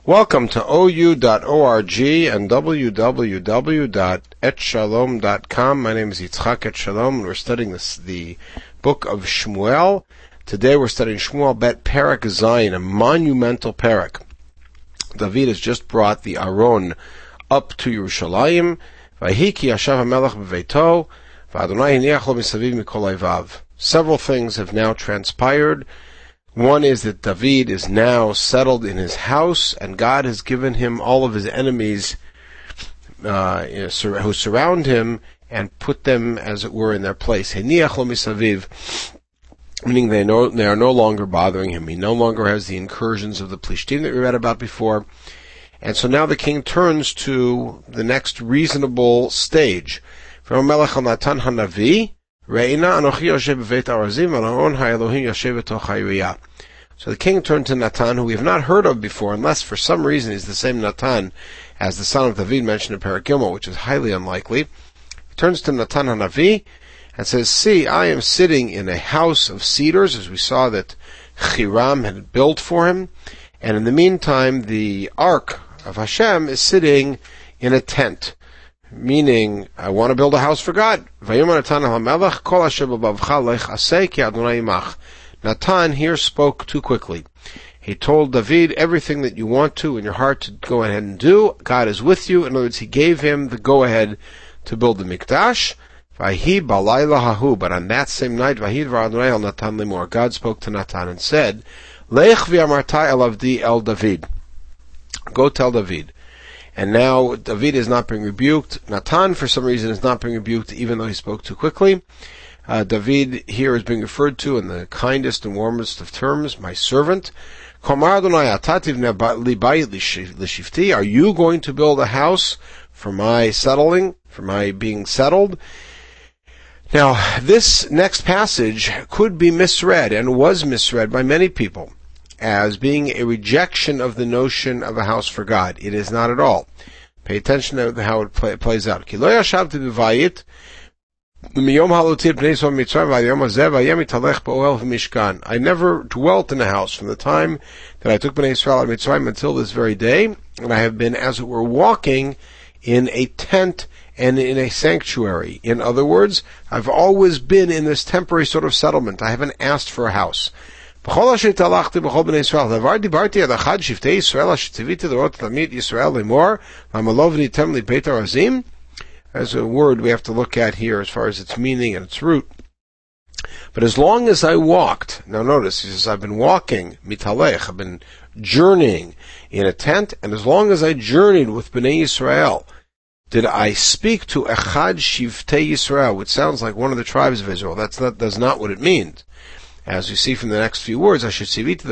Welcome to OU.org and www.etshalom.com. My name is Yitzchak Etshalom, and we're studying the book of Shmuel. Today we're studying Shmuel Bet Perek Zayin, a monumental perek. David has just brought the Aron up to Yerushalayim. Vayiki yashav hamelech beveito, v'Adonai hiniach lo misaviv mikol oivav. Several things have now transpired. One is that David is now settled in his house, and God has given him all of his enemies who surround him and put them, as it were, in their place. Heniach lo misaviv, meaning they are no longer bothering him. He no longer has the incursions of the Plishtim that we read about before. And so now the king turns to the next reasonable stage. From Melech Natan Hanavi, so the king turned to Natan, who we have not heard of before, unless for some reason he's the same Natan as the son of David mentioned in Perek Gimel, which is highly unlikely. He turns to Natan Hanavi and says, "See, I am sitting in a house of cedars," as we saw that Hiram had built for him, and in the meantime the ark of Hashem is sitting in a tent. Meaning, I want to build a house for God. Natan here spoke too quickly. He told David, everything that you want to in your heart to go ahead and do, God is with you. In other words, he gave him the go-ahead to build the Mikdash. But on that same night, God spoke to Natan and said, go tell David. And now David is not being rebuked. Natan, for some reason, is not being rebuked, even though he spoke too quickly. David here is being referred to in the kindest and warmest of terms, my servant. Are you going to build a house for my settling, for my being settled? Now, this next passage could be misread, and was misread by many people, as being a rejection of the notion of a house for God. It is not at all. Pay attention to how it plays out. I never dwelt in a house from the time that I took Bnei Yisrael out of Mitzrayim until this very day, and I have been, as it were, walking in a tent and in a sanctuary. In other words, I've always been in this temporary sort of settlement. I haven't asked for a house. As a word, we have to look at here as far as its meaning and its root. But as long as I walked, now notice, he says, I've been walking, mitalech, I've been journeying in a tent, and as long as I journeyed with Bnei Yisrael, did I speak to Echad Shivtei Yisrael, which sounds like one of the tribes of Israel. That's not what it means. As we see from the next few words, any of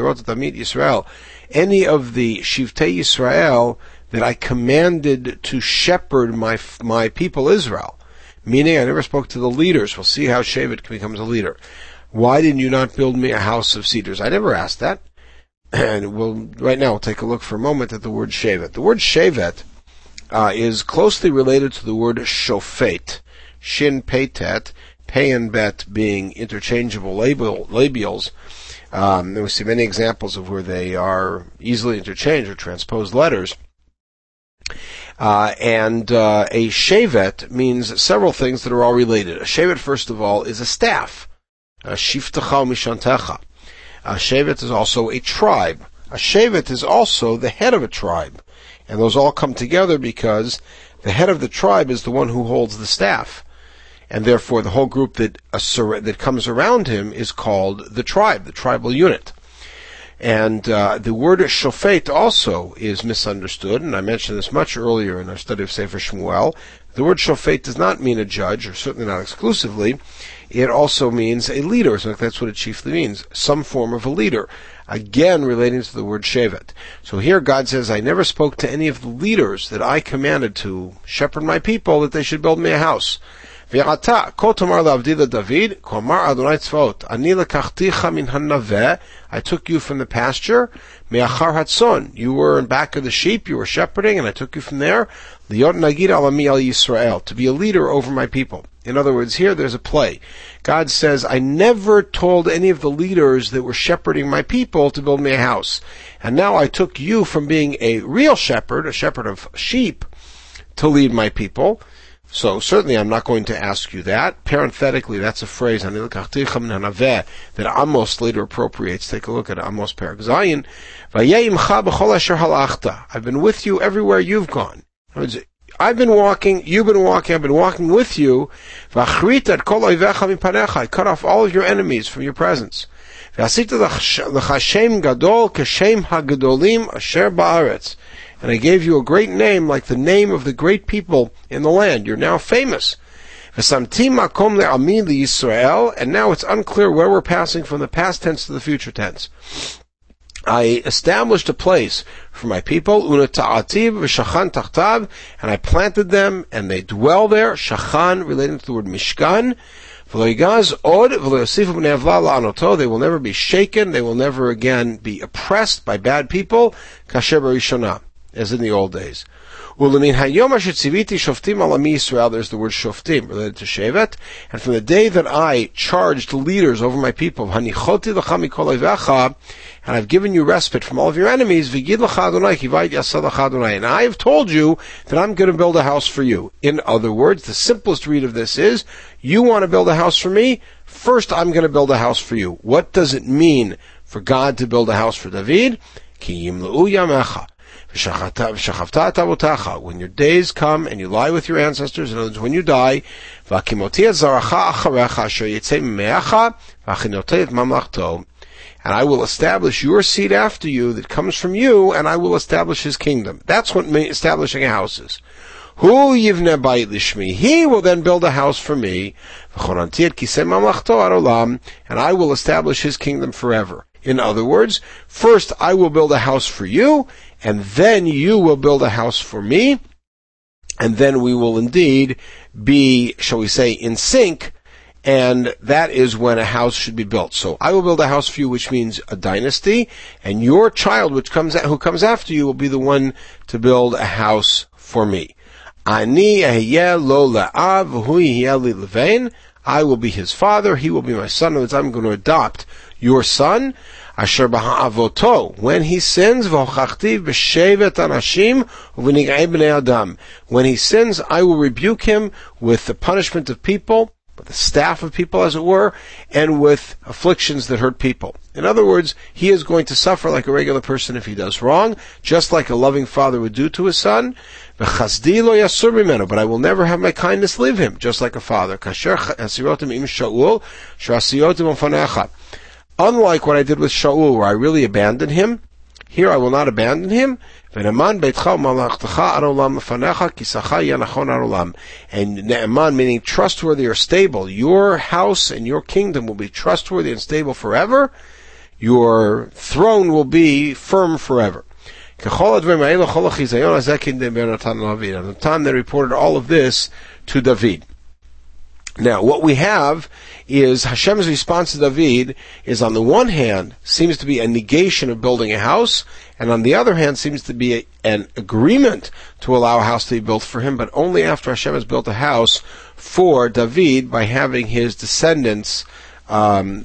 the Shivtei Yisrael that I commanded to shepherd my people Israel. Meaning I never spoke to the leaders. We'll see how Shevet becomes a leader. Why did you not build me a house of cedars? I never asked that. And right now we'll take a look for a moment at the word Shevet. The word Shevet is closely related to the word Shofet. Shin Peitet. Pei and Bet being interchangeable labials. And we see many examples of where they are easily interchanged or transposed letters. And a shevet means several things that are all related. A shevet, first of all, is a staff. Shiftecha mishantecha. A shevet is also a tribe. A shevet is also the head of a tribe. And those all come together because the head of the tribe is the one who holds the staff. And therefore the whole group that comes around him is called the tribe, the tribal unit. And the word shofet also is misunderstood, and I mentioned this much earlier in our study of Sefer Shmuel. The word shofet does not mean a judge, or certainly not exclusively. It also means a leader, so that's what it chiefly means, some form of a leader. Again, relating to the word shevet. So here God says, I never spoke to any of the leaders that I commanded to shepherd my people that they should build me a house. Ve'ata kol tomar la'avdi David, komar Adonai tzvaot, ani lekachticha min hanaveh, I took you from the pasture, me'achar hatzon, you were in back of the sheep, you were shepherding, and I took you from there, liot nagid alami al Yisrael, to be a leader over my people. In other words, here there's a play. God says, I never told any of the leaders that were shepherding my people to build me a house. And now I took you from being a real shepherd, a shepherd of sheep, to lead my people. So certainly I'm not going to ask you that. Parenthetically, that's a phrase that Amos later appropriates. Take a look at Amos Perek Zayin. I've been with you everywhere you've gone. I've been walking, you've been walking, I've been walking with you. I cut off all of your enemies from your presence. And I gave you a great name like the name of the great people in the land. You're now famous. And now it's unclear where we're passing from the past tense to the future tense. I established a place for my people, and I planted them, and they dwell there. Shachan, relating to the word Mishkan. They will never be shaken. They will never again be oppressed by bad people. Kasher b'rishonah, as in the old days. There's the word shoftim, related to shevet. And from the day that I charged leaders over my people, and I've given you respite from all of your enemies, and I have told you that I'm going to build a house for you. In other words, the simplest read of this is, you want to build a house for me? First, I'm going to build a house for you. What does it mean for God to build a house for David? When your days come and you lie with your ancestors, in other words, when you die, and I will establish your seed after you that comes from you, and I will establish his kingdom. That's what establishing a house is. He will then build a house for me, and I will establish his kingdom forever. In other words, first I will build a house for you, and then you will build a house for me, and then we will indeed be, shall we say, in sync, and that is when a house should be built. So I will build a house for you, which means a dynasty, and your child, who comes after you, will be the one to build a house for me. I will be his father, he will be my son. In other words, I'm going to adopt your son. Asher b'ha'avoto, when he sins, v'hochachtiv b'shevet anashim u'v'nig'ei b'nei adam. When he sins, I will rebuke him with the punishment of people, with the staff of people, as it were, and with afflictions that hurt people. In other words, he is going to suffer like a regular person if he does wrong, just like a loving father would do to his son. V'chasdi lo yasur mimeno, but I will never have my kindness leave him, just like a father. Kasher hasirotim im Shaul, sh'asiyotim u'fanecha. Unlike what I did with Shaul, where I really abandoned him, here I will not abandon him. And Ne'eman, meaning trustworthy or stable. Your house and your kingdom will be trustworthy and stable forever. Your throne will be firm forever. And Natan then reported all of this to David. Now, what we have is Hashem's response to David is, on the one hand, seems to be a negation of building a house, and on the other hand, seems to be an agreement to allow a house to be built for him, but only after Hashem has built a house for David by having his descendants sit on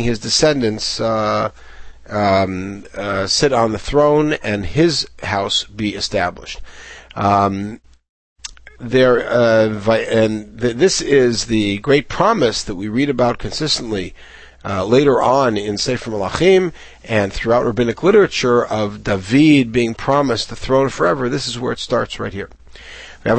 the throne and his house be established. This is the great promise that we read about consistently later on in Sefer Malachim and throughout rabbinic literature of David being promised the throne forever. This is where it starts right here. David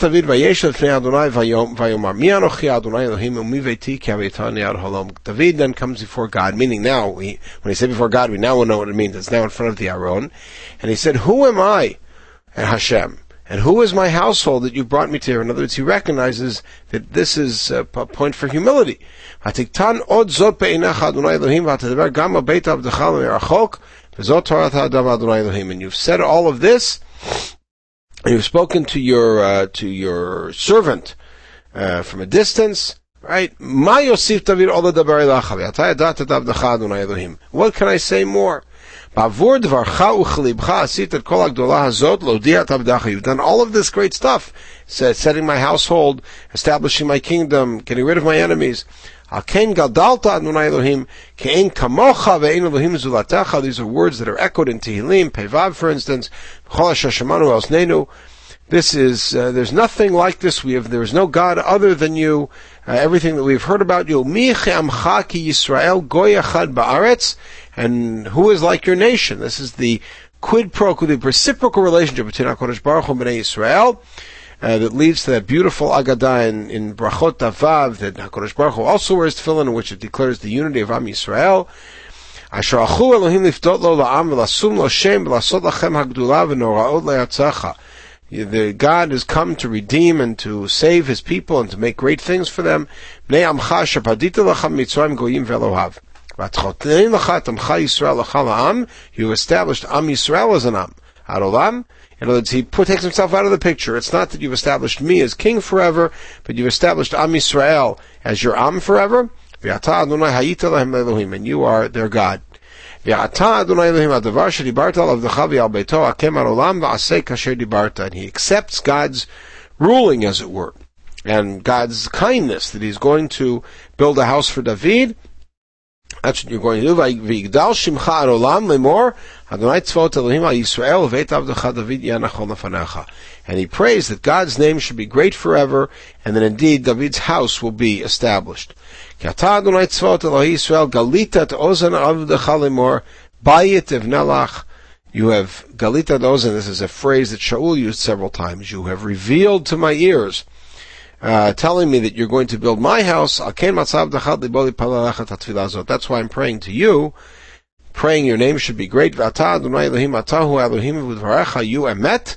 then comes before God, meaning now, when he said before God, we now know what it means. It's now in front of the Aron. And he said, who am I, Hashem? And who is my household that you brought me to here? In other words, he recognizes that this is a point for humility. And you've said all of this, and you've spoken to your servant, from a distance, right? Ma yosif David ola dabar elacha ve'ata yadata davdacha Adonai Elohim. What can I say more? Bavur dvarcha uchlibcha asit et kol hagdola hazot lodiat avdacha. You've done all of this great stuff, setting my household, establishing my kingdom, getting rid of my enemies. Hakein gadalta Adonai Elohim kein kamocha ve'ein Elohim zulatecha. These are words that are echoed in Tehillim, Pevav, for instance. B'chol asher shemanu osnenu. This is, there's nothing like this. There is no God other than you. Everything that we've heard about you. Mi che'amcha ki Yisrael goy echad ba'aretz. And who is like your nation? This is the quid pro quo, the reciprocal relationship between HaKadosh Baruch Hu and Bnei Yisrael, that leads to that beautiful Agadah in Brachot Avav, that HaKadosh Baruch Hu also wears tefillin, in which it declares the unity of Am Yisrael. Asher achu Elohim lifdot lo la'am v'lasum lo shem v'lasot lachem hagdula v'noraot le'atzacha. The God has come to redeem and to save His people and to make great things for them. Bnei amcha asher padita lachem mitzrayim goyim ve'elohav. You established Am Yisrael as an Am. Arolam. In other words, He takes Himself out of the picture. It's not that you've established me as king forever, but you've established Am Yisrael as your Am forever. And you are their God. And He accepts God's ruling, as it were, and God's kindness, that He's going to build a house for David. That's what you're going to do. V'yigdal shimcha arolam lemor Adonai tzvot Elohim al Yisrael v'et avdecha David yanachol lefanecha. And he prays that God's name should be great forever, and that indeed David's house will be established. Ki ata Adonai tzvot Elohi Yisrael galita et ozen avdecha lemor bayit evnelach. You have galita et ozen. This is a phrase that Shaul used several times. You have revealed to my ears, telling me that you're going to build my house. That's why I'm praying to you, praying your name should be great. You emet.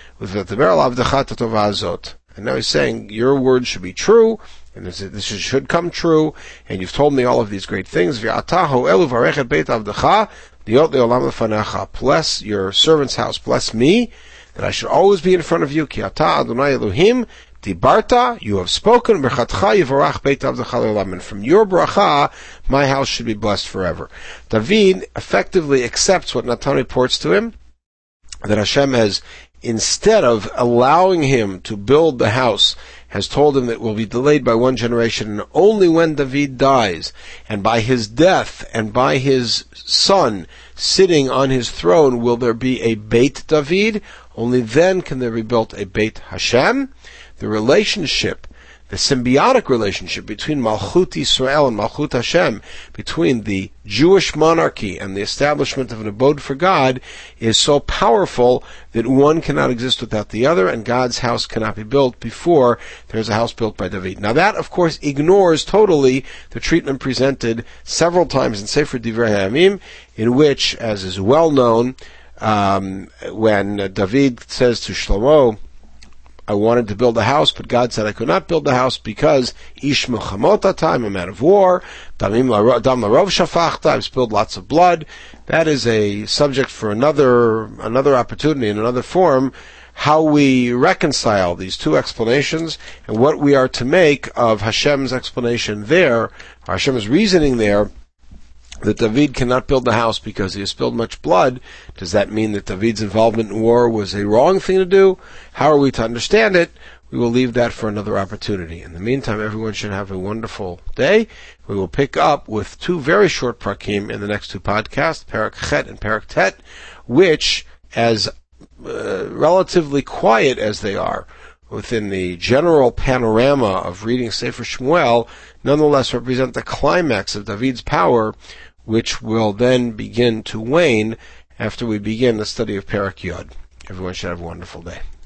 And now he's saying, your word should be true, and this should come true, and you've told me all of these great things. Bless your servant's house, bless me, that I should always be in front of you. Dibarta, you have spoken, and from your bracha, my house should be blessed forever. David effectively accepts what Natan reports to him, that Hashem has, instead of allowing him to build the house, has told him that it will be delayed by one generation, and only when David dies, and by his death, and by his son sitting on his throne, will there be a Beit David. Only then can there be built a Beit Hashem. The relationship, the symbiotic relationship between Malchut Yisrael and Malchut Hashem, between the Jewish monarchy and the establishment of an abode for God, is so powerful that one cannot exist without the other, and God's house cannot be built before there's a house built by David. Now that, of course, ignores totally the treatment presented several times in Sefer Divrei Hayamim, in which, as is well known, when David says to Shlomo, I wanted to build a house, but God said I could not build the house because ish milchamot time, I'm out of war, dam larov shafachta, I've spilled lots of blood. That is a subject for another opportunity in another form, how we reconcile these two explanations and what we are to make of Hashem's explanation there, Hashem's reasoning there, that David cannot build the house because he has spilled much blood. Does that mean that David's involvement in war was a wrong thing to do? How are we to understand it? We will leave that for another opportunity. In the meantime, everyone should have a wonderful day. We will pick up with two very short prakim in the next two podcasts, Perek Chet and Perek Tet, which, as relatively quiet as they are within the general panorama of reading Sefer Shmuel, nonetheless represent the climax of David's power, which will then begin to wane after we begin the study of Perek Yod. Everyone should have a wonderful day.